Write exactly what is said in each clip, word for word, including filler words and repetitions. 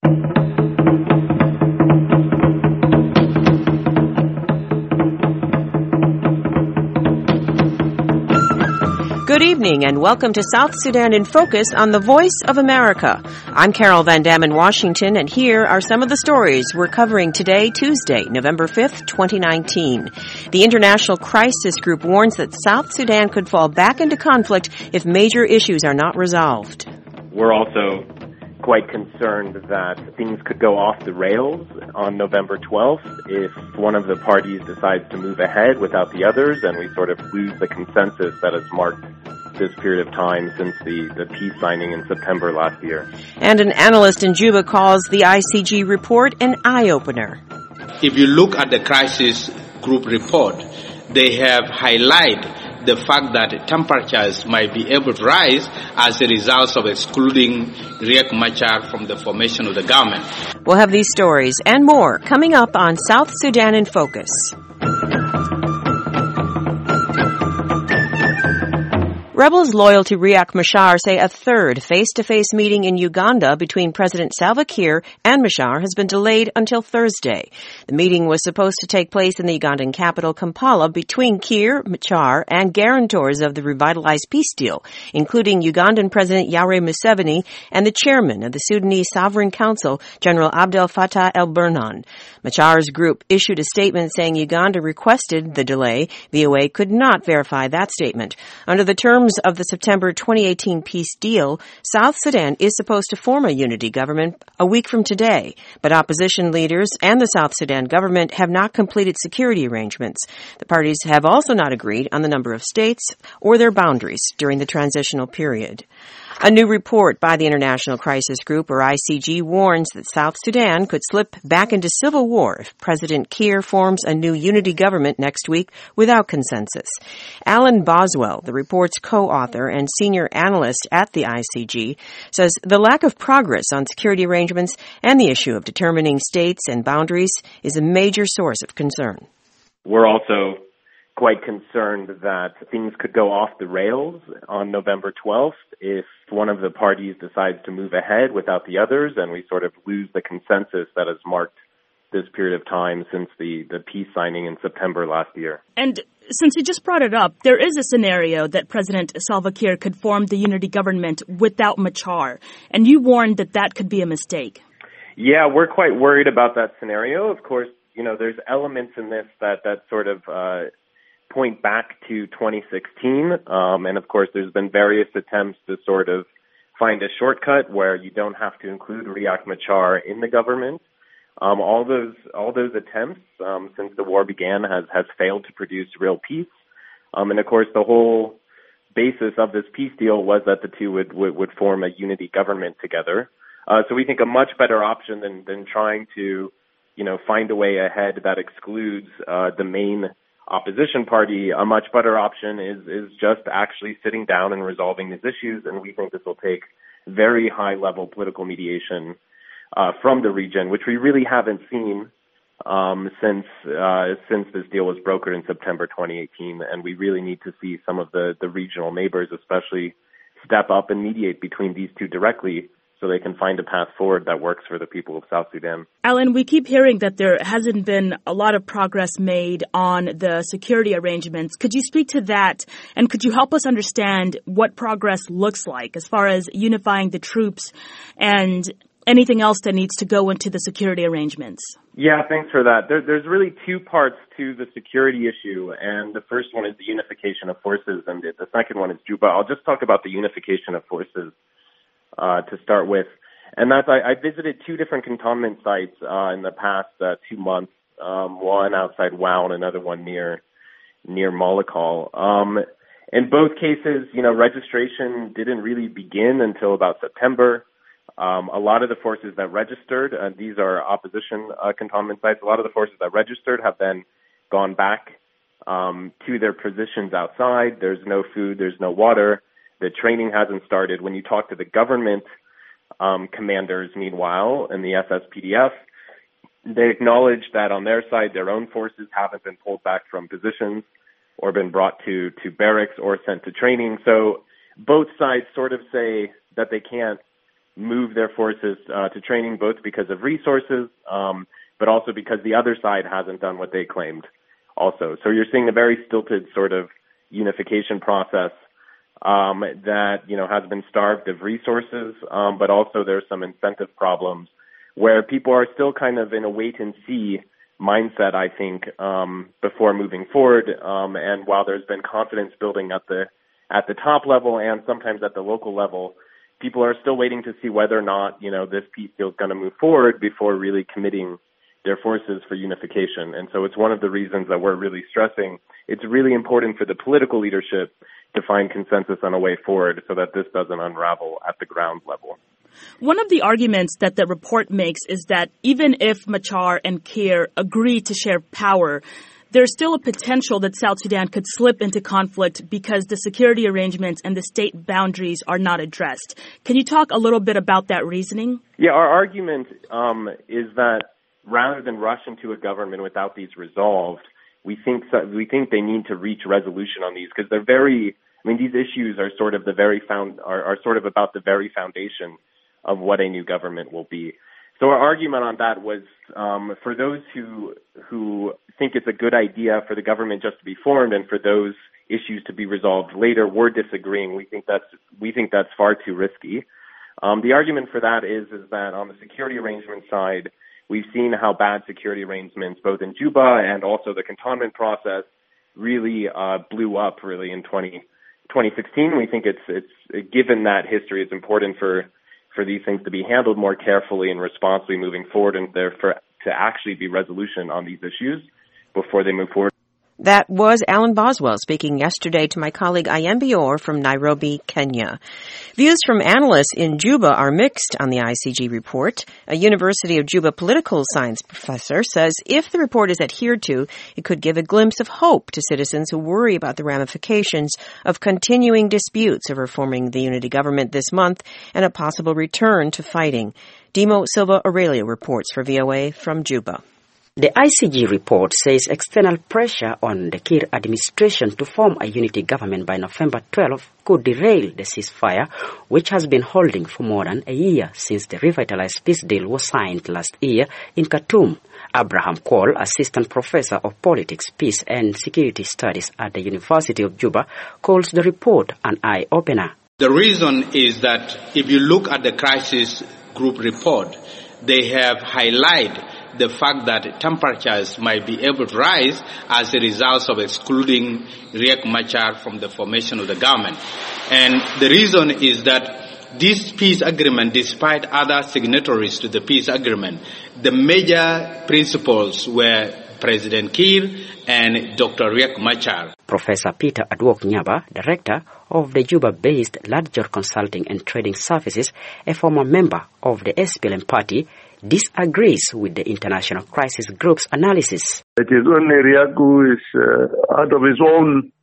Good evening and welcome to South Sudan in Focus on the Voice of America. I'm Carol Van Dam in Washington, and here are some of the stories we're covering today, Tuesday, November fifth, twenty nineteen. The International Crisis Group warns that South Sudan could fall back into conflict if major issues are not resolved. We're also quite concerned that things could go off the rails on November twelfth if one of the parties decides to move ahead without the others, and we sort of lose the consensus that has marked this period of time since the, the peace signing in September last year. And an analyst in Juba calls the I C G report an eye-opener. If you look at the crisis group report, they have highlighted the fact that temperatures might be able to rise as a result of excluding Riek Machar from the formation of the government. We'll have these stories and more coming up on South Sudan in Focus. Rebels loyal to Riek Machar say a third face-to-face meeting in Uganda between President Salva Kiir and Machar has been delayed until Thursday. The meeting was supposed to take place in the Ugandan capital, Kampala, between Kiir, Machar, and guarantors of the revitalized peace deal, including Ugandan President Yoweri Museveni and the chairman of the Sudanese Sovereign Council, General Abdel Fattah el-Burhan. Machar's group issued a statement saying Uganda requested the delay. V O A could not verify that statement. Under the terms of the September twenty eighteen peace deal, South Sudan is supposed to form a unity government a week from today, but opposition leaders and the South Sudan government have not completed security arrangements. The parties have also not agreed on the number of states or their boundaries during the transitional period. A new report by the International Crisis Group, or I C G, warns that South Sudan could slip back into civil war if President Kiir forms a new unity government next week without consensus. Alan Boswell, the report's co-author and senior analyst at the I C G, says the lack of progress on security arrangements and the issue of determining states and boundaries is a major source of concern. We're also quite concerned that things could go off the rails on November twelfth if one of the parties decides to move ahead without the others, and we sort of lose the consensus that has marked this period of time since the, the peace signing in September last year. And since you just brought it up, there is a scenario that President Salva Kiir could form the unity government without Machar, and you warned that that could be a mistake. Yeah, we're quite worried about that scenario. Of course, you know, there's elements in this that, that sort of uh, point back to twenty sixteen, um, and of course there's been various attempts to sort of find a shortcut where you don't have to include Riek Machar in the government. Um, all those all those attempts um, since the war began has, has failed to produce real peace, um, and of course the whole basis of this peace deal was that the two would, would, would form a unity government together. Uh, so we think a much better option than, than trying to, you know, find a way ahead that excludes uh, the main opposition party. A much better option is is just actually sitting down and resolving these issues, and we think this will take very high-level political mediation uh, from the region, which we really haven't seen um, since uh, since this deal was brokered in September twenty eighteen, and we really need to see some of the, the regional neighbors especially step up and mediate between these two directly, so they can find a path forward that works for the people of South Sudan. Alan, we keep hearing that there hasn't been a lot of progress made on the security arrangements. Could you speak to that, and could you help us understand what progress looks like as far as unifying the troops and anything else that needs to go into the security arrangements? Yeah, thanks for that. There, there's really two parts to the security issue, and the first one is the unification of forces, and the second one is Juba. I'll just talk about the unification of forces Uh, to start with. And that's, I, I visited two different cantonment sites uh, in the past uh, two months, um, one outside Wau and another one near near Malakal. Um, in both cases, you know, registration didn't really begin until about September. Um, a lot of the forces that registered, uh, these are opposition uh, cantonment sites, a lot of the forces that registered have then gone back um, to their positions outside. There's no food, there's no water. The training hasn't started. When you talk to the government um, commanders, meanwhile, and the S S P D F, they acknowledge that on their side, their own forces haven't been pulled back from positions or been brought to, to barracks or sent to training. So both sides sort of say that they can't move their forces uh, to training, both because of resources, um, but also because the other side hasn't done what they claimed also. So you're seeing a very stilted sort of unification process um, that, you know, has been starved of resources, um, but also there's some incentive problems where people are still kind of in a wait-and-see mindset, I think, um, before moving forward. Um, and while there's been confidence building at the at the top level and sometimes at the local level, people are still waiting to see whether or not, you know, this peace deal is going to move forward before really committing their forces for unification. And so it's one of the reasons that we're really stressing it's really important for the political leadership to find consensus on a way forward so that this doesn't unravel at the ground level. One of the arguments that the report makes is that even if Machar and Kiir agree to share power, there's still a potential that South Sudan could slip into conflict because the security arrangements and the state boundaries are not addressed. Can you talk a little bit about that reasoning? Yeah, our argument um, is that rather than rush into a government without these resolved, we think so, we think they need to reach resolution on these because they're very. I mean, these issues are sort of the very found are, are sort of about the very foundation of what a new government will be. So our argument on that was um, for those who who think it's a good idea for the government just to be formed and for those issues to be resolved later, we're disagreeing. We think that's we think that's far too risky. Um, the argument for that is is that on the security arrangement side, we've seen how bad security arrangements, both in Juba and also the cantonment process, really uh, blew up really in twenty sixteen. We think it's it's given that history, it's important for for these things to be handled more carefully and responsibly moving forward, and therefore to actually be resolution on these issues before they move forward. That was Alan Boswell speaking yesterday to my colleague Ayembe Orr from Nairobi, Kenya. Views from analysts in Juba are mixed on the I C G report. A University of Juba political science professor says if the report is adhered to, it could give a glimpse of hope to citizens who worry about the ramifications of continuing disputes over forming the unity government this month and a possible return to fighting. Dimo Silva Aurelio reports for V O A from Juba. The I C G report says external pressure on the Kiir administration to form a unity government by November twelfth could derail the ceasefire, which has been holding for more than a year since the revitalized peace deal was signed last year in Khartoum. Abraham Cole, assistant professor of politics, peace and security studies at the University of Juba, calls the report an eye-opener. The reason is that if you look at the crisis group report, they have highlighted the fact that temperatures might be able to rise as a result of excluding Riek Machar from the formation of the government. And the reason is that this peace agreement, despite other signatories to the peace agreement, the major principles were President Kiir and Doctor Riek Machar. Professor Peter Adwok Nyaba, director of the Juba-based Ladjor Consulting and Trading Services, a former member of the S P L M party, disagrees with the International Crisis Group's analysis. It is only Riek who is uh, out of his own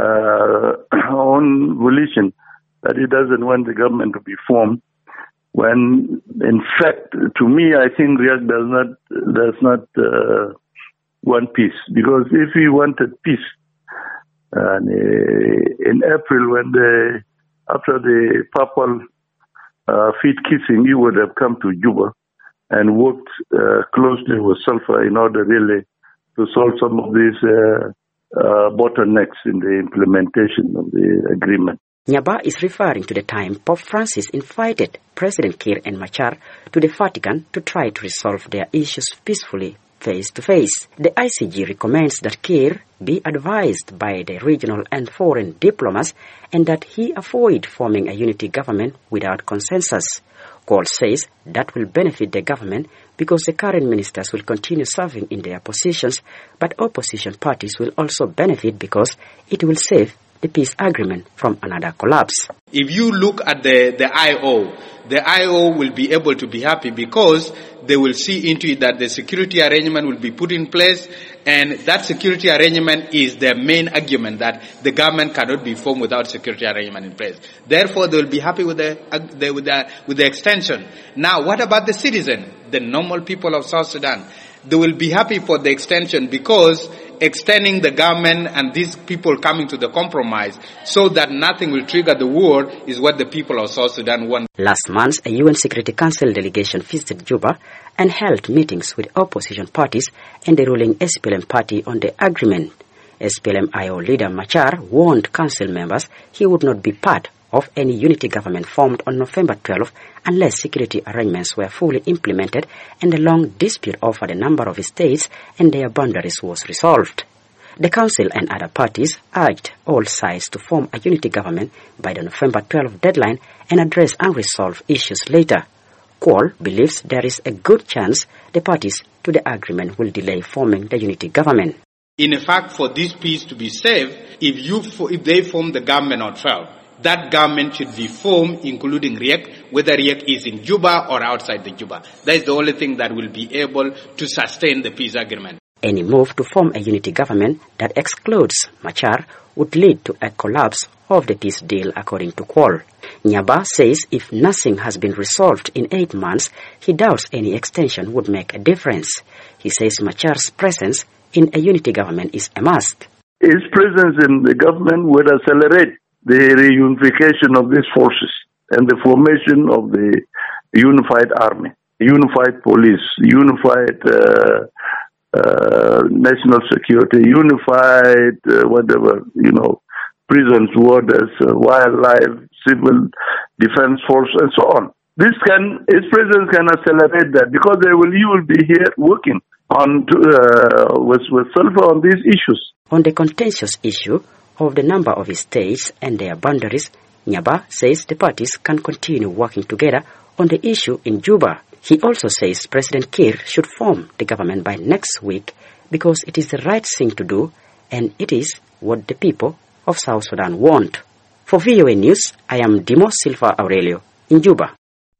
uh, own volition that he doesn't want the government to be formed. When, in fact, to me, I think Riek does not does not uh, want peace, because if he wanted peace, and uh, in April, when the after the papal uh, feet kissing, he would have come to Juba and worked uh, closely with Sulfur in order really to solve some of these uh, uh, bottlenecks in the implementation of the agreement. Nyaba is referring to the time Pope Francis invited President Kiir and Machar to the Vatican to try to resolve their issues peacefully, face to face. The I C G recommends that Kiir be advised by the regional and foreign diplomats and that he avoid forming a unity government without consensus. Cole says that will benefit the government because the current ministers will continue serving in their positions, but opposition parties will also benefit because it will save the peace agreement from another collapse. If you look at the, the I O, the I O will be able to be happy because they will see into it that the security arrangement will be put in place, and that security arrangement is their main argument that the government cannot be formed without security arrangement in place. Therefore, they will be happy with the, uh, the, with the, with the extension. Now, what about the citizen, the normal people of South Sudan? They will be happy for the extension because extending the government and these people coming to the compromise so that nothing will trigger the war is what the people of South Sudan want. Last month, a U N Security Council delegation visited Juba and held meetings with opposition parties and the ruling S P L M party on the agreement. S P L M I O leader Machar warned council members he would not be part of any unity government formed on November twelfth unless security arrangements were fully implemented and the long dispute over the number of states and their boundaries was resolved. The council and other parties urged all sides to form a unity government by the November twelfth deadline and address unresolved issues later. Qual believes there is a good chance the parties to the agreement will delay forming the unity government. In fact, for this peace to be safe, if you if they form the government on twelve, that government should be formed, including Riek, whether Riek is in Juba or outside the Juba. That is the only thing that will be able to sustain the peace agreement. Any move to form a unity government that excludes Machar would lead to a collapse of the peace deal, according to Qual. Nyaba says if nothing has been resolved in eight months, he doubts any extension would make a difference. He says Machar's presence in a unity government is a must. His presence in the government would accelerate the reunification of these forces and the formation of the unified army, unified police, unified uh, uh, national security, unified uh, whatever, you know, prisons, warders, uh, wildlife, civil defense force, and so on. This can, his presence can accelerate that because they will, you will be here working on uh, with with Sulfur on these issues. On the contentious issue of the number of states and their boundaries, Nyaba says the parties can continue working together on the issue in Juba. He also says President Kiir should form the government by next week because it is the right thing to do and it is what the people of South Sudan want. For V O A News, I am Dimo Silva Aurelio in Juba.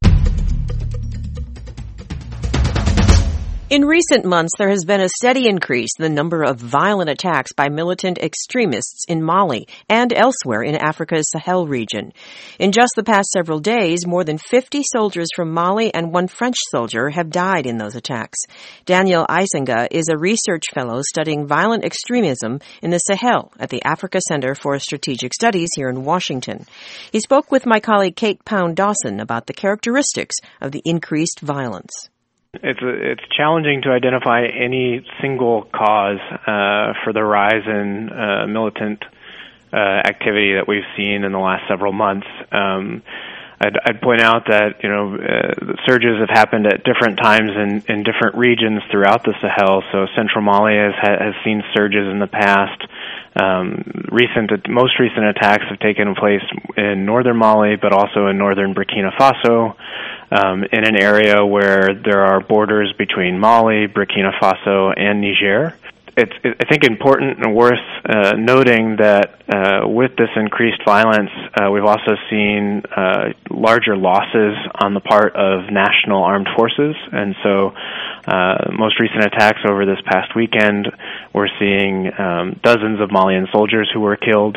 In recent months, there has been a steady increase in the number of violent attacks by militant extremists in Mali and elsewhere in Africa's Sahel region. In just the past several days, more than fifty soldiers from Mali and one French soldier have died in those attacks. Daniel Eisenga is a research fellow studying violent extremism in the Sahel at the Africa Center for Strategic Studies here in Washington. He spoke with my colleague Kate Pound-Dawson about the characteristics of the increased violence. It's it's challenging to identify any single cause uh, for the rise in uh, militant uh, activity that we've seen in the last several months. Um, I'd, I'd point out that you know uh, surges have happened at different times in, in different regions throughout the Sahel. So Central Mali has has seen surges in the past. Um, recent, most recent attacks have taken place in northern Mali, but also in northern Burkina Faso, um, in an area where there are borders between Mali, Burkina Faso, and Niger. It's, I think, important and worth uh, noting that uh, with this increased violence, uh, we've also seen uh, larger losses on the part of national armed forces. And so uh, most recent attacks over this past weekend, we're seeing um, dozens of Malian soldiers who were killed.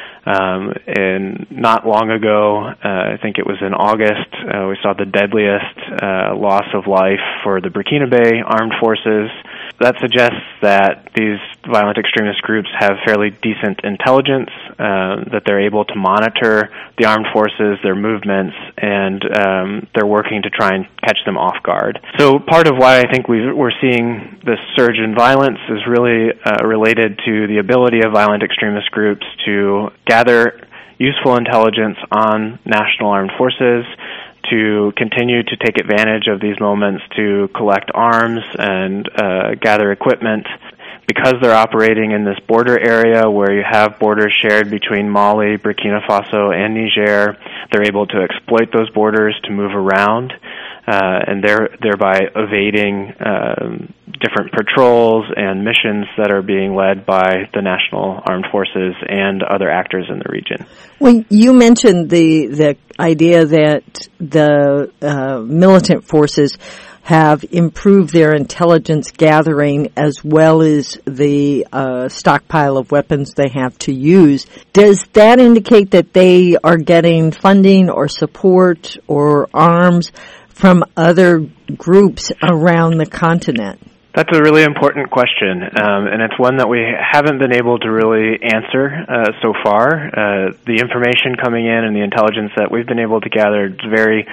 Um, and not long ago, uh, I think it was in August, uh, we saw the deadliest uh, loss of life for the Burkinabe armed forces. That suggests that these violent extremist groups have fairly decent intelligence, uh, that they're able to monitor the armed forces, their movements, and um, they're working to try and catch them off guard. So part of why I think we've, we're seeing this surge in violence is really uh, related to the ability of violent extremist groups to gather useful intelligence on national armed forces, to continue to take advantage of these moments to collect arms and uh, gather equipment. Because they're operating in this border area where you have borders shared between Mali, Burkina Faso, and Niger, they're able to exploit those borders to move around, uh, and they're thereby evading um, different patrols and missions that are being led by the national armed forces and other actors in the region. Well, you mentioned the the idea that the uh, militant forces have improved their intelligence gathering as well as the uh, stockpile of weapons they have to use. Does that indicate that they are getting funding or support or arms from other groups around the continent? That's a really important question, um, and it's one that we haven't been able to really answer uh, so far. Uh, the information coming in and the intelligence that we've been able to gather is very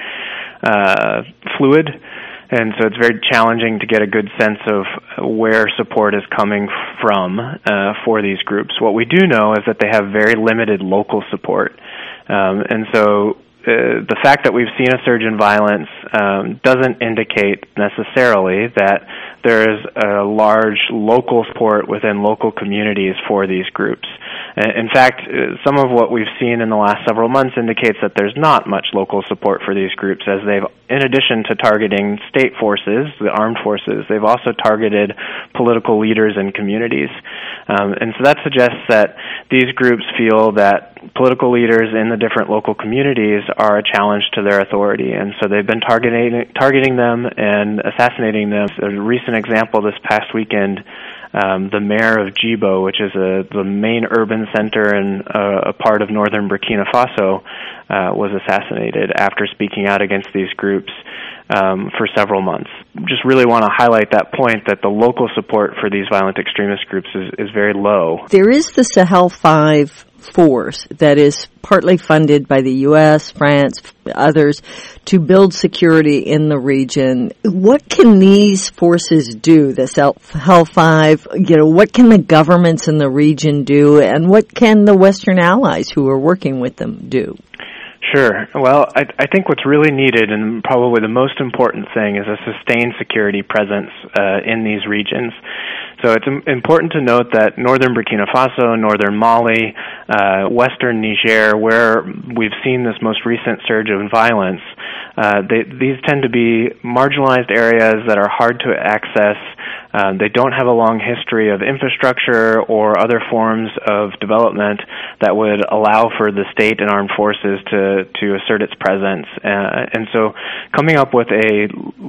uh, fluid, and so it's very challenging to get a good sense of where support is coming from uh, for these groups. What we do know is that they have very limited local support, um, and so Uh, the fact that we've seen a surge in violence um, doesn't indicate necessarily that there is a large local support within local communities for these groups. In fact, some of what we've seen in the last several months indicates that there's not much local support for these groups, as they've, in addition to targeting state forces, the armed forces, they've also targeted political leaders and communities. Um, and so that suggests that these groups feel that political leaders in the different local communities are a challenge to their authority, and so they've been targeting targeting them and assassinating them. A recent example this past weekend, um, the mayor of Djibo, which is a, the main urban center in a, a part of northern Burkina Faso, uh, was assassinated after speaking out against these groups um, for several months. Just really want to highlight that point that the local support for these violent extremist groups is, is very low. There is the Sahel Five force that is partly funded by the U S, France, others to build security in the region. What can these forces do, the Sahel Five? You know, what can the governments in the region do, and what can the Western allies who are working with them do? Sure. Well, I, I think what's really needed, and probably the most important thing, is a sustained security presence uh, in these regions. So it's important to note that northern Burkina Faso, northern Mali, uh, western Niger, where we've seen this most recent surge of violence, uh, they, these tend to be marginalized areas that are hard to access. Uh, they don't have a long history of infrastructure or other forms of development that would allow for the state and armed forces to, to assert its presence. Uh, and so coming up with a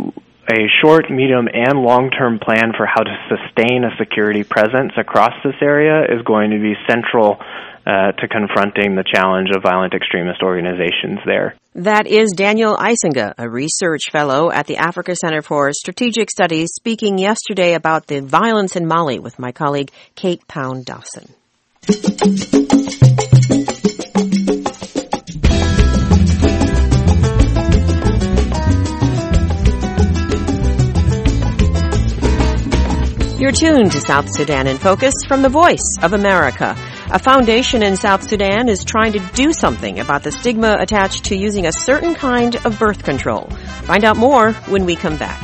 A short, medium, and long-term plan for how to sustain a security presence across this area is going to be central uh, to confronting the challenge of violent extremist organizations there. That is Daniel Eisinga, a research fellow at the Africa Center for Strategic Studies, speaking yesterday about the violence in Mali with my colleague Kate Pound-Dawson. You're tuned to South Sudan in Focus from the Voice of America. A foundation in South Sudan is trying to do something about the stigma attached to using a certain kind of birth control. Find out more when we come back.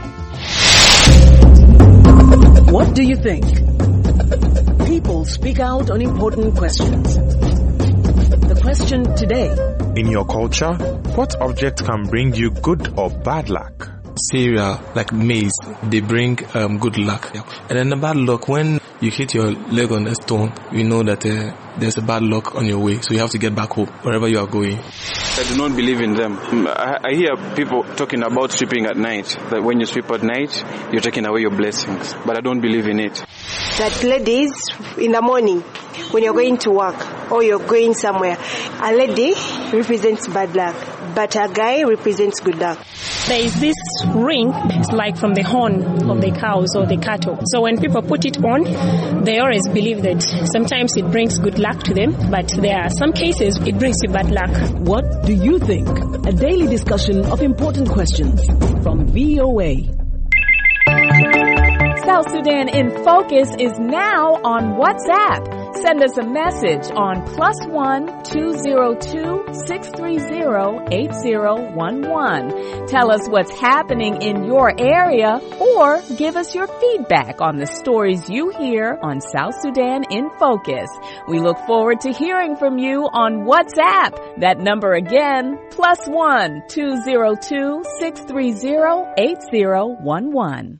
What do you think? People speak out on important questions. The question today. In your culture, what object can bring you good or bad luck? Cereal, like maize, they bring um, good luck. And then the bad luck, when you hit your leg on a stone, you know that uh, there's a bad luck on your way, so you have to get back home, wherever you are going. I do not believe in them. I, I hear people talking about sweeping at night, that when you sweep at night, you're taking away your blessings, but I don't believe in it. That ladies, in the morning, when you're going to work or you're going somewhere, a lady represents bad luck, but a guy represents good luck. There is this ring, it's like from the horn of the cows or the cattle. So when people put it on, they always believe that sometimes it brings good luck to them, but there are some cases it brings you bad luck. What do you think? A daily discussion of important questions from V O A. South Sudan in Focus is now on WhatsApp. Send us a message on plus one two zero two six three zero eight zero one one. Tell us what's happening in your area, or give us your feedback on the stories you hear on South Sudan in Focus. We look forward to hearing from you on WhatsApp. That number again, plus one two zero two six three zero eight zero one one.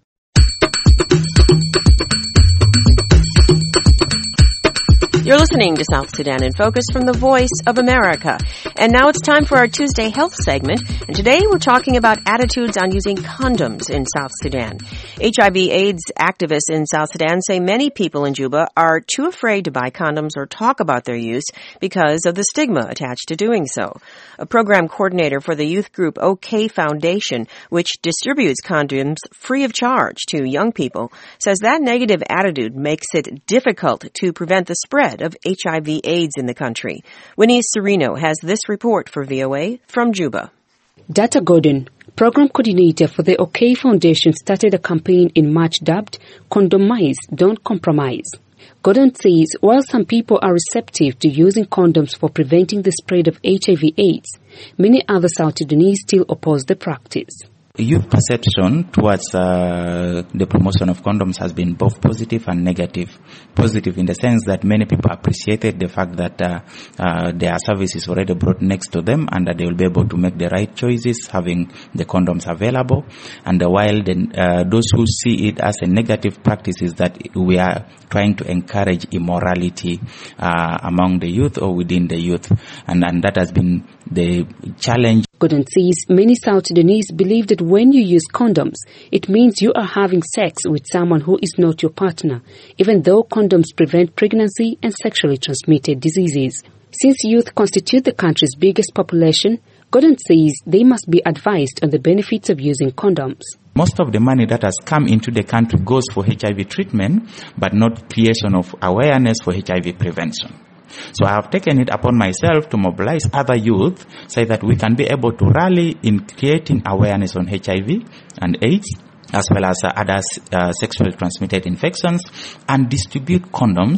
You're listening to South Sudan in Focus from the Voice of America. And now it's time for our Tuesday Health segment. And today we're talking about attitudes on using condoms in South Sudan. H I V AIDS activists in South Sudan say many people in Juba are too afraid to buy condoms or talk about their use because of the stigma attached to doing so. A program coordinator for the youth group OK Foundation, which distributes condoms free of charge to young people, says that negative attitude makes it difficult to prevent the spread of H I V AIDS in the country. Winnie Serino has this report for V O A from Juba. Data Gordon, program coordinator for the OK Foundation, started a campaign in March dubbed Condomize, Don't Compromise. Gordon says while some people are receptive to using condoms for preventing the spread of H I V AIDS, many other South Sudanese still oppose the practice. Youth perception towards uh, the promotion of condoms has been both positive and negative. Positive in the sense that many people appreciated the fact that uh, uh, their service is already brought next to them and that they will be able to make the right choices having the condoms available. And uh, while the, uh, those who see it as a negative practice is that we are trying to encourage immorality uh, among the youth or within the youth. And, and that has been the challenge. Gordon says many South Sudanese believe that when you use condoms, it means you are having sex with someone who is not your partner, even though condoms prevent pregnancy and sexually transmitted diseases. Since youth constitute the country's biggest population, Gordon says they must be advised on the benefits of using condoms. Most of the money that has come into the country goes for H I V treatment, but not creation of awareness for H I V prevention. So I have taken it upon myself to mobilize other youth so that we can be able to rally in creating awareness on H I V and AIDS, as well as uh, other uh, sexually transmitted infections, and distribute condoms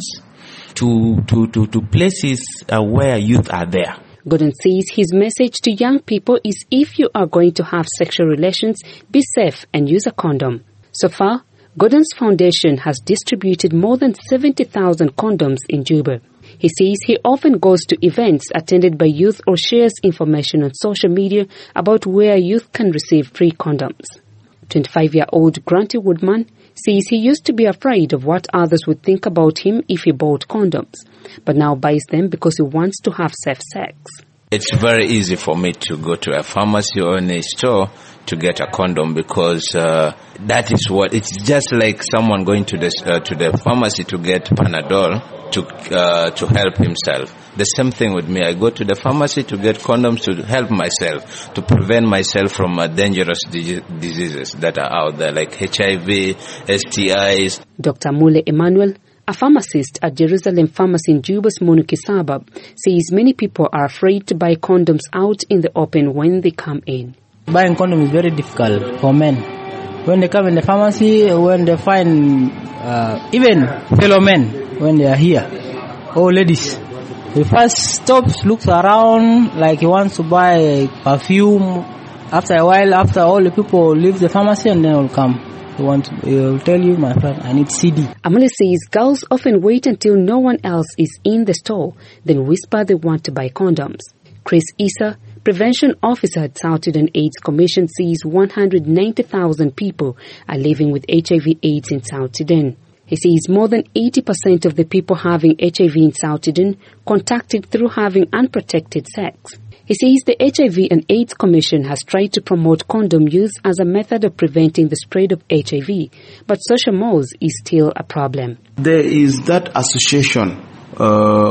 to to, to, to places uh, where youth are there. Gordon says his message to young people is if you are going to have sexual relations, be safe and use a condom. So far, Gordon's foundation has distributed more than seventy thousand condoms in Juba. He says he often goes to events attended by youth or shares information on social media about where youth can receive free condoms. twenty-five-year-old Granty Woodman says he used to be afraid of what others would think about him if he bought condoms, but now buys them because he wants to have safe sex. It's very easy for me to go to a pharmacy or in a store to get a condom because uh, that is what it's just like someone going to the uh, to the pharmacy to get Panadol to uh, to help himself. The same thing with me. I go to the pharmacy to get condoms to help myself, to prevent myself from uh, dangerous di- diseases that are out there like H I V, S T Is. Doctor Mule Emmanuel, a pharmacist at Jerusalem Pharmacy in Juba's Monuki suburb, says many people are afraid to buy condoms out in the open when they come in. Buying condoms is very difficult for men. When they come in the pharmacy, when they find uh, even fellow men, when they are here, or ladies, he first stops, looks around like he wants to buy perfume. After a while, after all the people leave the pharmacy, and then will come. He want to, he will tell you, my friend, I need C D. Amale says girls often wait until no one else is in the store, then whisper they want to buy condoms. Chris Issa, Prevention Officer at South Sudan AIDS Commission, says one hundred ninety thousand people are living with H I V AIDS in South Sudan. He says more than eighty percent of the people having H I V in South Sudan contacted through having unprotected sex. He says the H I V and AIDS Commission has tried to promote condom use as a method of preventing the spread of H I V, but social mores is still a problem. There is that association uh,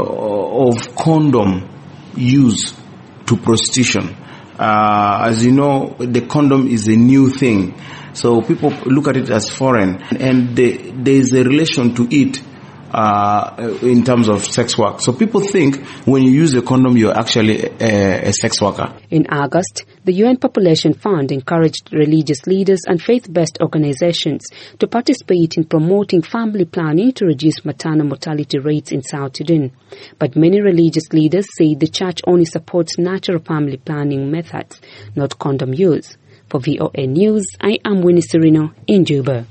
of condom use to prostitution. Uh, as you know, the condom is a new thing. So people look at it as foreign. And the, there is a relation to it uh, in terms of sex work. So people think when you use a condom, you're actually a, a sex worker. In August, the U N Population Fund encouraged religious leaders and faith-based organizations to participate in promoting family planning to reduce maternal mortality rates in South Sudan. But many religious leaders say the church only supports natural family planning methods, not condom use. For V O A News, I am Winnie Serino in Juba.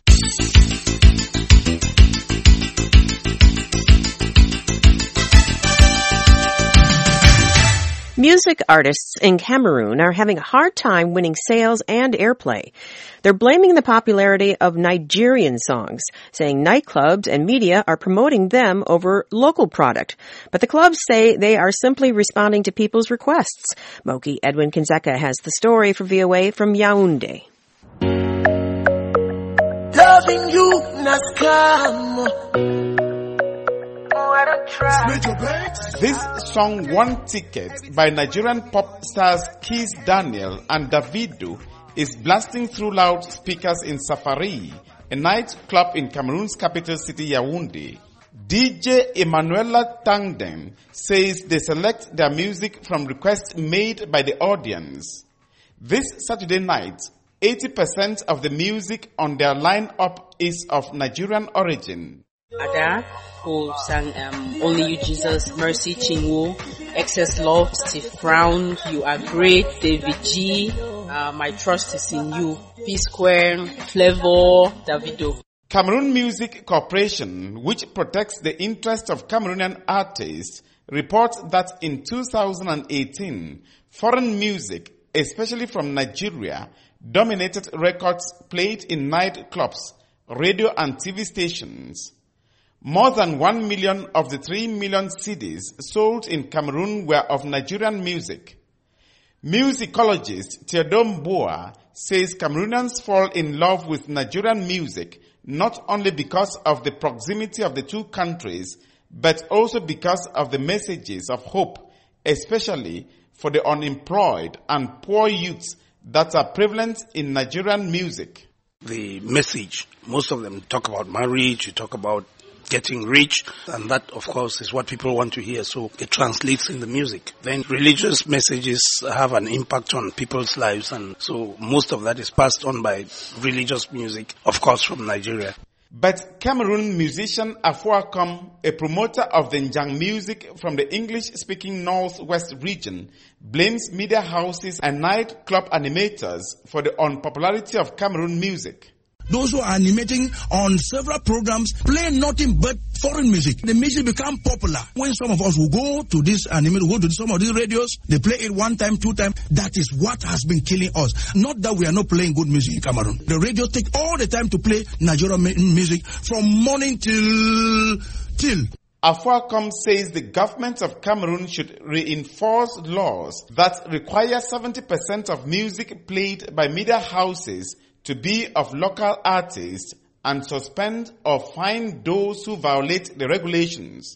Music artists in Cameroon are having a hard time winning sales and airplay. They're blaming the popularity of Nigerian songs, saying nightclubs and media are promoting them over local product. But the clubs say they are simply responding to people's requests. Moki Edwin Kinzeka has the story for V O A from Yaoundé. Loving you, Nascam. This song One Ticket by Nigerian pop stars Kiss Daniel and Davido is blasting through loudspeakers in Safari, a nightclub in Cameroon's capital city Yaoundé. D J Emanuela Tangden says they select their music from requests made by the audience. This Saturday night, eighty percent of the music on their lineup is of Nigerian origin. Ada, who sang um, Only You Jesus, Mercy Chinwo, Excess Love, Steve Brown, You Are Great, David G, uh, My Trust Is in You, P-Square, Flavor, Davido. Cameroon Music Corporation, which protects the interests of Cameroonian artists, reports that in two thousand eighteen, foreign music, especially from Nigeria, dominated records played in nightclubs, radio and T V stations. More than one million of the three million C Ds sold in Cameroon were of Nigerian music. Musicologist Theodore Boa says Cameroonians fall in love with Nigerian music not only because of the proximity of the two countries, but also because of the messages of hope, especially for the unemployed and poor youths that are prevalent in Nigerian music. The message, most of them talk about marriage, you talk about getting rich, and that of course is what people want to hear, so it translates in the music. Then religious messages have an impact on people's lives, and so most of that is passed on by religious music, of course from Nigeria. But Cameroon musician Afuakom, a promoter of the Njang music from the English-speaking Northwest region, blames media houses and nightclub animators for the unpopularity of Cameroon music. Those who are animating on several programs play nothing but foreign music. The music become popular. When some of us will go to this anime, go to some of these radios, they play it one time, two times. That is what has been killing us. Not that we are not playing good music in Cameroon. The radio take all the time to play Nigerian music from morning till till. Afuakom says the government of Cameroon should reinforce laws that require seventy percent of music played by media houses to be of local artists and suspend or fine those who violate the regulations.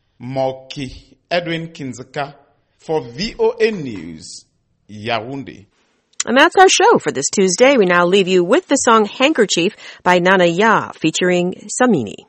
Moki Edwin Kinzeka for V O A News, Yaoundé. And that's our show for this Tuesday. We now leave you with the song Handkerchief by Nana Ya featuring Samini.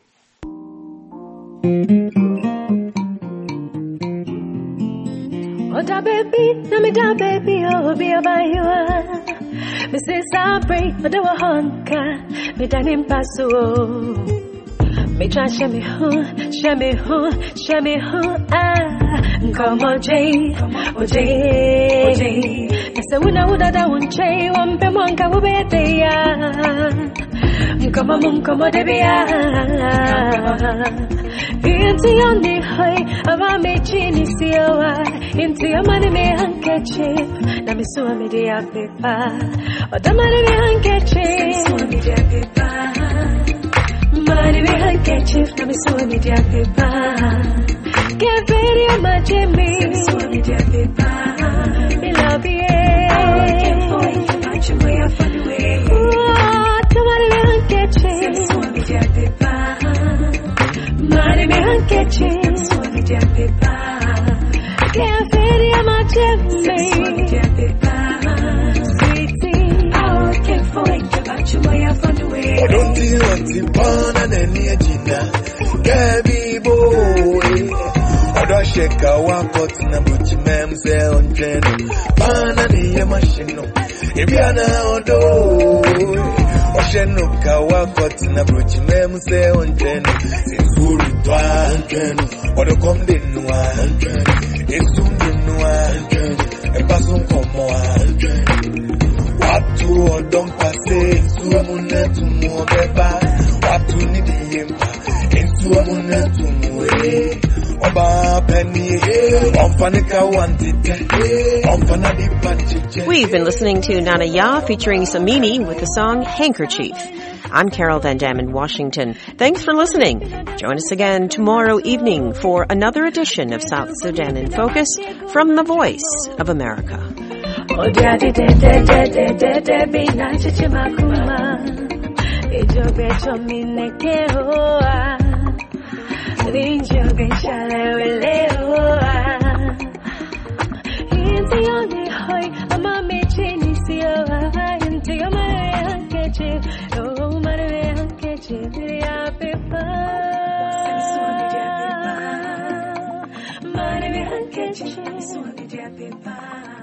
Oh, da baby, na me da baby, oh, be about you. Me say sorry, but I wa honka. Me done him pass oh. Me try show me who, show me who, show me who. Ah, come on Jay, oh Jay, oh Jay. Me say una uda da un Jay, one pe monka wo be te ya. Come on, come on, baby ya. Into your knee high, about me chini siwa. Into your money me handkerchief. Na me so me dia paper. Oh, the money me handkerchief. So me dia paper. Money me handkerchief. Na me so me dia paper. Get ready on my Jimmy. So me dia paper. Me love you. I can't find much way off on the way. Oh, the money me handkerchief. So me dia paper. Money me handkerchief. So me dia paper. Can't fit in my Jimmy. So me dia paper. Sweetie, I can't find about you way off on the way. I don't feel like the pan and any agenda. Gabi boy. I don't shake a one pot in a butch mem say on train. Pan and the machine. If you are now do. Ocean of Kawa pot in a butch mem say on train. It's full to one train. Or the come in one train. It's soon in one train. A person come one train. What to or don't pass it. So I'm on to more beba. What to need the yempa. It's so I'm on to more. We've been listening to Nana Ya featuring Samini with the song Handkerchief. I'm Carol Van Dam in Washington. Thanks for listening. Join us again tomorrow evening for another edition of South Sudan in Focus from the Voice of America. Money,